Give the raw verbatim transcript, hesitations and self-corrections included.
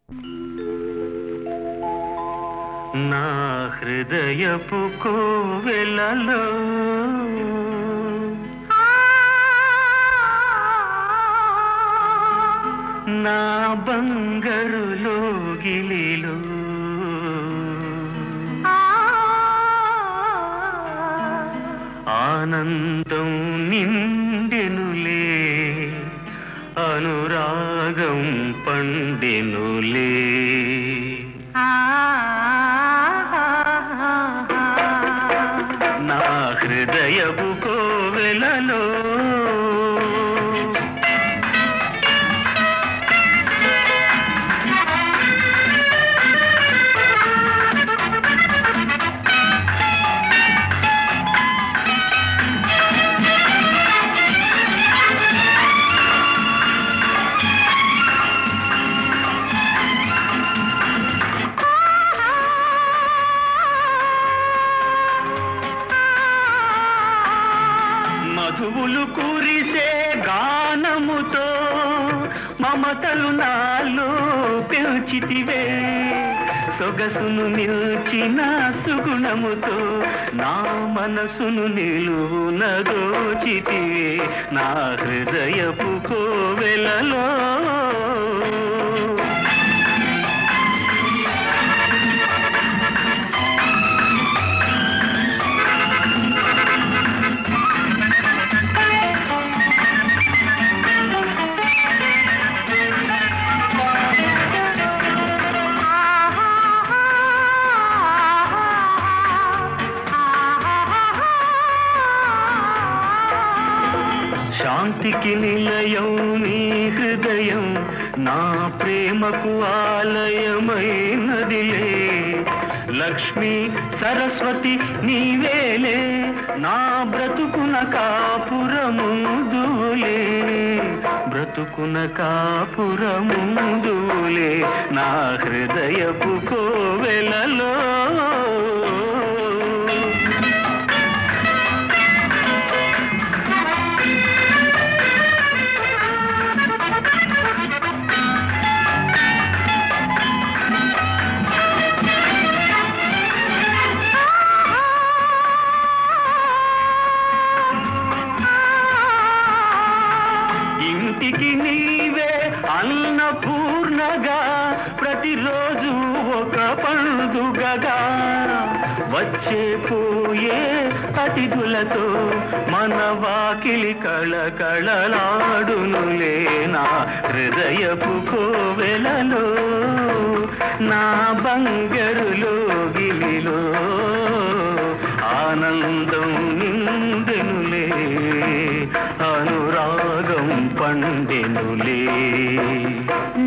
నా హృదయపు కోవెలలో నా బంగారు లోగిలిలో ఆనందం నిండెనులే, అనురాగం పండెనులే. నా హృదయపు కోవెలలో మధువులు కురిసే గానముతో మమతలు నాలో పెంచితివే, సొగసును నిల్చిన సుగుణముతో నా మనసును నిలువున దోచితివే. నా హృదయపు కోవెలలో శాంతికి నిలయం నీ హృదయం, నా ప్రేమకు ఆలయమైనదిలే. లక్ష్మీ సరస్వతి నీవేలే, నా బ్రతుకున కాపురముందులే, బ్రతుకున కాపురముందులే. నా హృదయపు కోవెలలో ఇంటికి నీవే అన్నపూర్ణగా, ప్రతిరోజు ఒక పండుగగా, వచ్చే పోయే అతిథులతో మన వాకిలి కళకళలాడునులే. నా హృదయపు కోవెలలో నా బంగారు లోగిలిలో ఆనందం నిండెనులే, అనురాగం పండెనులే.